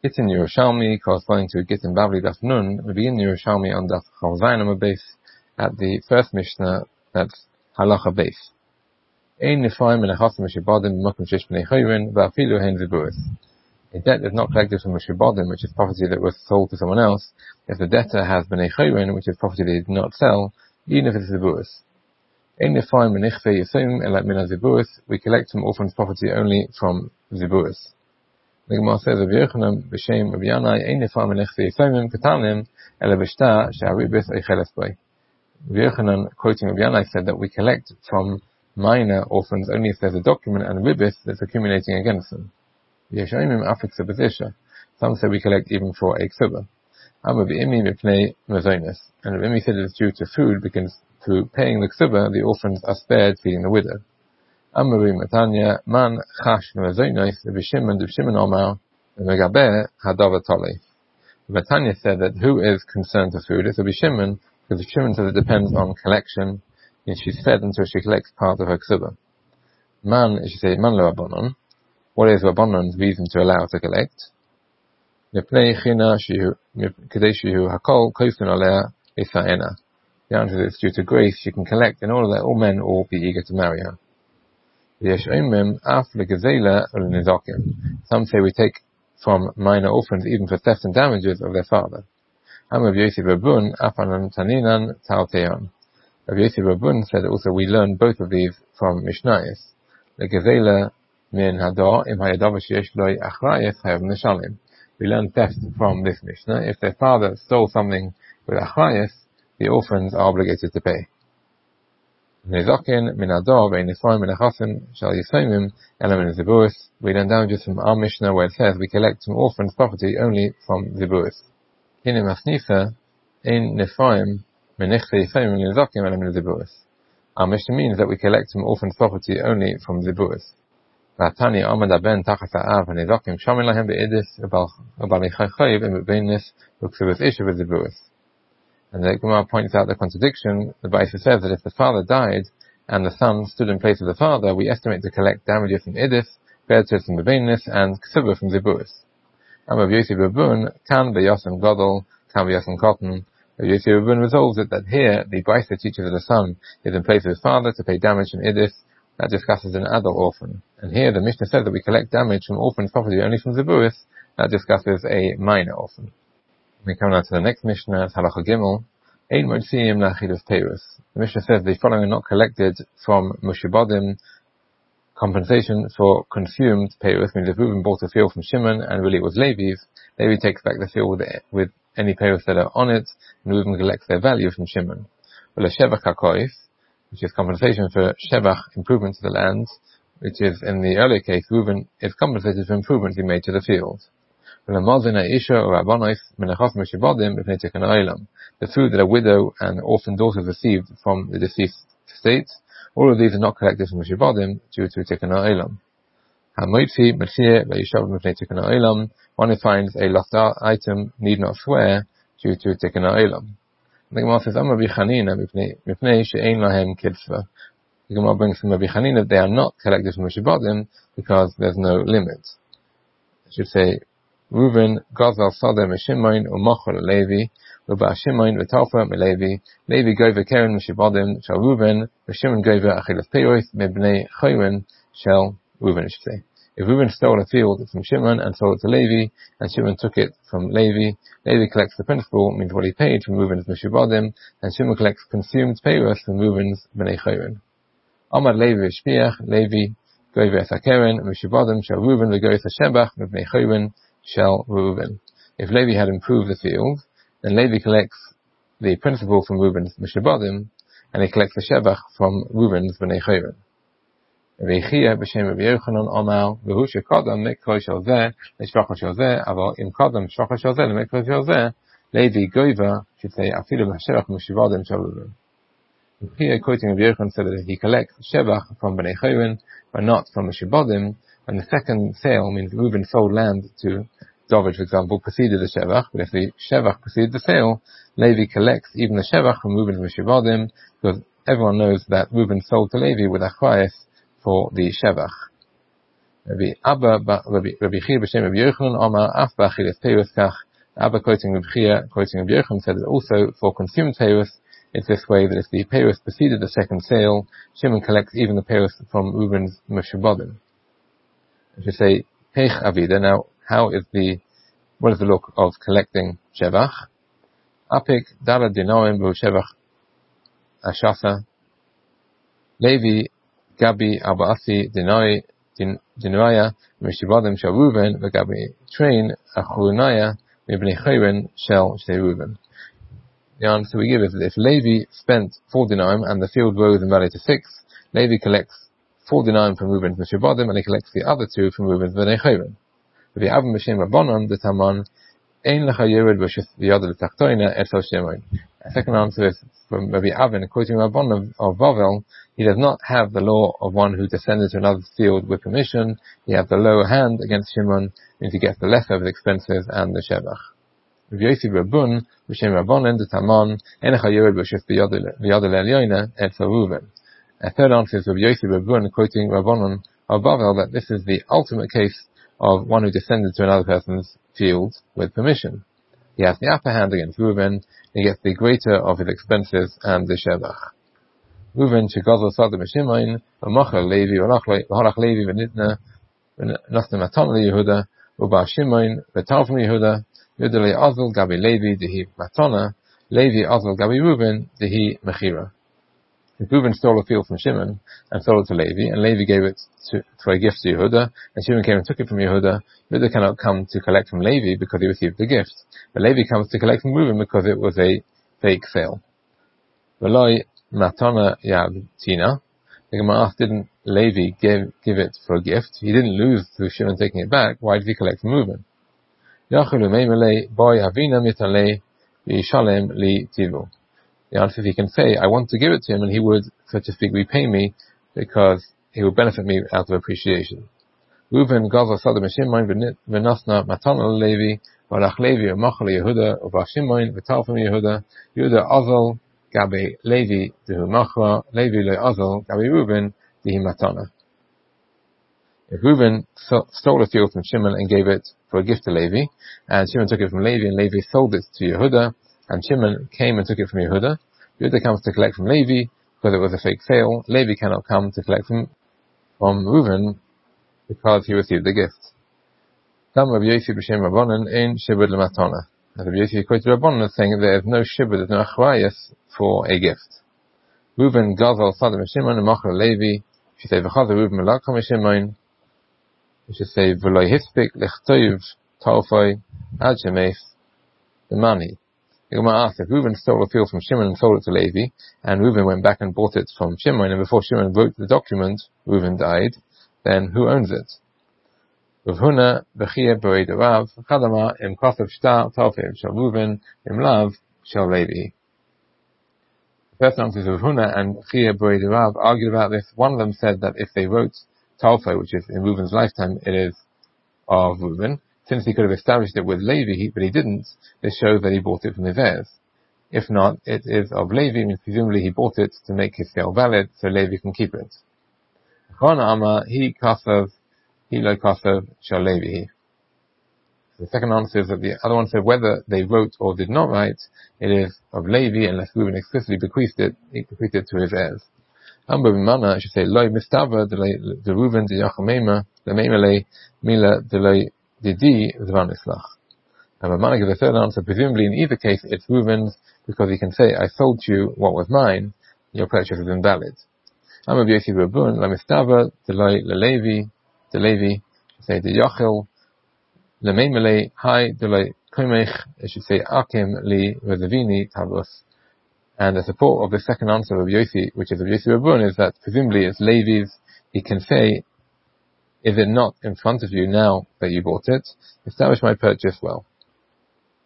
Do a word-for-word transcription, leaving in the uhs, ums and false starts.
Gittin Yerushalmi, corresponding to Gittin Bavli Daf Nun, we begin Yerushalmi on Daf Chol Zayin base at the first Mishnah, that's Halacha base. Ein nifayim menechasim mishibadim b'makom shesh b'nei chayrin v'afilu hein ziburis. A debt is not collected from mishibadim, which is property that was sold to someone else, if the debtor has b'nei chayrin, which is property that he did not sell, even if it is ziburis. Ein nifayim menechvei yisayim elat min ziburis. We collect from orphans' property only from ziburis. The Gemara says of Yochanan b'shem Rabbi Yanai, ein nifayim menechvei yisayim katanim ela b'shta she'aribis eicheles bay. Yochanan, quoting Rabbi Yanai, said that we collect from minor orphans only if there's a document and a ribis that's accumulating against them. Some say we collect even for a ksuba. And Rabbi Imi said it's due to food because through paying the ksuba, the orphans are spared feeding the widow. Amari Matanya, man chash mezonos, Rabbi Shimon, Rabbi Shimon Omar, Megaber Hadava Tali. Matanya said that who is concerned for food is Rabbi Shimon, because Rabbi Shimon says it depends on collection, and she's fed until she collects part of her ksuba. Man, she says, man lo Rabbanon. What is Rabbanon's reason to allow to collect? The answer is it's due to grace. She can collect in order that all men will be eager to marry her. Some say we take from minor orphans even for theft and damages of their father. Rabbi Yosef Rabun said that also we learn both of these from Mishnayos. We learn theft from this Mishnah. If their father stole something with achrayus, the orphans are obligated to pay. We learn damages from our Mishnah where it says we collect from orphans' property only from ziburis. Our Mishnah means that we collect from orphans' property only from ziburis. And the Gemara points out the contradiction. The Baisa says that if the father died and the son stood in place of the father, we estimate to collect damages from idis, be'etzis from bebenis, and ksuba from ziburis. And Rabbi Yosef Rabun can be yasan gadol, can be yasan cotton. Rabbi Yosef Rabun resolves it that here the Baisa teaches that the son is in place of his father to pay damage from idis. That discusses an adult orphan. And here the Mishnah says that we collect damage from orphans' property only from ziburis. That discusses a minor orphan. We come now to the next Mishnah, Halacha Gimel. Ein motziyim la'achidus peirus. The Mishnah says the following are not collected from mushibadim. Compensation for consumed peirus means if Reuben bought a field from Shimon and really it was Levi's, Levi takes back the field with, with any peirus that are on it, and Reuben collects their value from Shimon. Well, a shevach hakois, which is compensation for shevach, improvement to the land, which is in the earlier case, Reuben is compensated for improvements he made to the field. The food that a widow and orphan daughters received from the deceased state, all of these are not collected from Mishibadim due to Tikkun Ha'olam. One who finds a lost item need not swear due to Tikkun Ha'olam. The Gemara says, Amar Bichanina mipnei she'ein lahem kitzva. The Gemara brings from Rabbi Chanina, they are not collected from Mishibadim because there's no limit. I should say, Reuven gazal sadeh meshimoin u'machol Levi, u'ba shimoin v'talfa meLevi, Levi gover keren Mishibadim shall Reuven, v'shimon gover achilas peiros mebnei chayren shall Reuven, I should say. If Reuben stole a field from Shimon and sold it to Levi, and Shimon took it from Levi, Levi collects the principal, means what he paid from Reuben's Mishibadim, and Shimon collects consumed peiros from Reuben's Bnei Chayron. Amad Levi Shpiach, Levi, Gover Esakeren, Mishibadim shall Reuben, V'gover Shebach, Bnei Chayron shall Reuben. If Levi had improved the field, then Levi collects the principal from Reuben's Mishibadim, and he collects the Shebach from Reuben's Bnei Chayron. Veichia b'shem Rabbi Yochanan Omar v'hu shekadam mikro shel zeh l'shvacha shel zeh aval im kadam shvacha shel zeh l'mikro shel zeh Levi goiva should say afilu b'shevach m'shivadim shel Reuven. Here quoting Rabbi Yochanan said that he collects shevach from Bnei Chayron but not from Mishibadim, and the second sale means Reuven sold land to David, for example, preceded the shevach, but if the shevach preceded the sale, Levi collects even the shevach from Reuven's Mishibadim, because everyone knows that Reuven sold to Levi with achrayus for the shevach. Rabbi Abba, Rabbi Chia b'shem Rabbi Yochanan, Amar Af b'achilas teirus kach. Abba quoting Rabbi Chia, quoting Rabbi Yochanan, said that also for consumed teirus, it's this way that if the teirus preceded the second sale, Shimon collects even the teirus from Reuben's Meshubadim. I should say, Heich Avida. Now, how is the, what is the look of collecting Shevach? Apik Dala Dinoim B'u Shevach Ashasa Levi Gabi Abaasi Dinoi Dinuaya Meshubadim Shel Reuben V'Gabi Train Achunaya Mibnei Chayrin Shel Shtei Reuben. The answer we give is that if Levi spent four dinarim and the field rose in value to six, Levi collects four dinarim from Reuben's Meshubadim and he collects the other two from Reuben's Bnei Chayrin. The Avim B'Shem Rabbanon the Taman Ein Lecha Yered B'Shus V'Yad L'Tachtoina Et Shel Shemon. A second answer is from Rabbi Avin, quoting Rabbanon of Bavel. He does not have the law of one who descended to another field with permission. He has the lower hand against Shimon, means he gets the lesser of the expenses and the shevach. Rabbi Yossi Rabun B'Shem Rabbanon the Taman Ein Lecha Yered B'Shus V'Yad L'Elyoina Et Shel Reuven. A third answer is Rabbi Yossi Rabun, quoting Rabbanon of Bavel, that this is the ultimate case of one who descended to another person's field with permission. He has the upper hand against Reuven, he gets the greater of his expenses and the shevach. Reuven shegazel sadeh b'Shimon, v'machar Levi, v'halach Levi v'nitna, v'nasna matan leYehuda, v'ba Shimon, v'tal from Yehuda, Yehuda le'azul gabi Levi, dehi matana, Levi azul gabi Reuven, dehi mechira. If Reuven stole a field from Shimon and sold it to Levi, and Levi gave it to, for a gift to Yehuda, and Shimon came and took it from Yehuda, Yehuda cannot come to collect from Levi because he received the gift. But Levi comes to collect from Reuven because it was a fake sale. V'loi matana yad tina. The Gemara asked, didn't Levi give, give it for a gift? He didn't lose through Shimon taking it back. Why did he collect from Reuven? Yachulu meimele boy avina mitalei v'yishalem li tivu. The answer is he can say, I want to give it to him and he would, so to speak, repay me because he would benefit me out of appreciation. Reuven gaza sadeh b'Shimon v'nasna matana Levi v'alach Levi v'machal Yehuda v'ba Shimon v'tal from Yehuda Yehuda azal gabi Levi dehu machra Levi le azal gabi Reuven dehi matana. If Reuven stole a field from Shimon and gave it for a gift to Levi, and Shimon took it from Levi and Levi sold it to Yehuda, and Shimon came and took it from Yehuda, Yehuda comes to collect from Levi because it was a fake sale. Levi cannot come to collect from, from Reuven because he received the gift. Some Rabbi Yossi b'Shem Rabbanon ein shibud l'matana. Rabbi Yossi quoted Rabbanon as saying that there is no shibud, there is no achrayus for a gift. Reuven gazel sadeh b'Shimon and machar Levi. If you say v'chazer Reuven melakam b'Shimon, you should say v'loi hispik l'chtoiv talfoi ad shemeis the money. The Gemara asked, if Reuven stole a field from Shimon and sold it to Levi, and Reuven went back and bought it from Shimon, and before Shimon wrote the document, Reuven died, then who owns it? Rav Huna b'chia b'rei Rav chadama im kasav shtar talfiv shel Reuven im lav shel Levi. The first answer is Rav Huna and b'chia b'rei Rav argued about this. One of them said that if they wrote talfo, which is in Reuven's lifetime, it is of Reuven. Since he could have established it with Levi, but he didn't, this shows that he bought it from his heirs. If not, it is of Levi, means presumably he bought it to make his sale valid, so Levi can keep it. Chana Amar, he kasav, he lo kasav, shall Levi. The second answer is that the other one said whether they wrote or did not write, it is of Levi, unless Reuven explicitly bequeathed it, he bequeathed it to his heirs. Amber b'mana, I should say, loy mistava, de Reuven, de Yachamema, de Meimele, Mila, de loy, Didi Zvanislach. And Ramana gives a third answer, presumably in either case it's Reuven's, because he can say, I sold you what was mine, your purchase is invalid. I'm a Yossi Rabun, Lamistava, Deloi Lelevi, Delevi, say the Yachil, Lemeimele, Hi, Deloi Komech, it should say Akim Li Rezavini Tabus. And the support of the second answer of Yossi, which is of Yossi Rabun, is that presumably it's Levi's, he can say, is it not in front of you now that you bought it? Establish my purchase well.